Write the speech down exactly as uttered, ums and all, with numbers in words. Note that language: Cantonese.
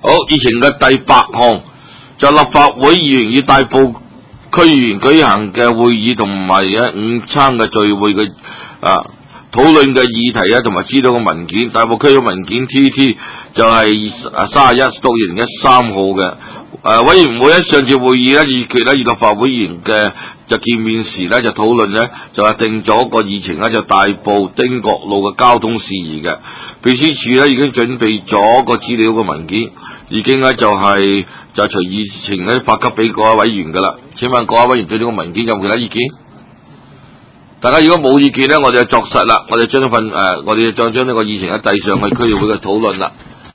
好，議程嘅第八項就立法會議員與大埔區議員舉行嘅會議同埋嘅午餐嘅聚會嘅啊討論嘅議題啊，同埋知道嘅文件，大埔區嘅文件 T T 就係啊三十一到二零一三號嘅。誒、啊、委員會喺上次會議咧議決咧，與立法會議員嘅就見面時咧就討論咧，就係定咗個議程咧，就大埔汀角路嘅交通事宜嘅。秘書處咧已經準備咗個資料嘅文件，已經咧就係、是、就隨議程咧發給俾各位委員噶啦。請問各位委員對呢個文件有冇其他意見？大家如果冇意見咧，我哋就作實啦，我哋將份誒，我哋就將將呢個議程咧遞上去區議會嘅討論啦。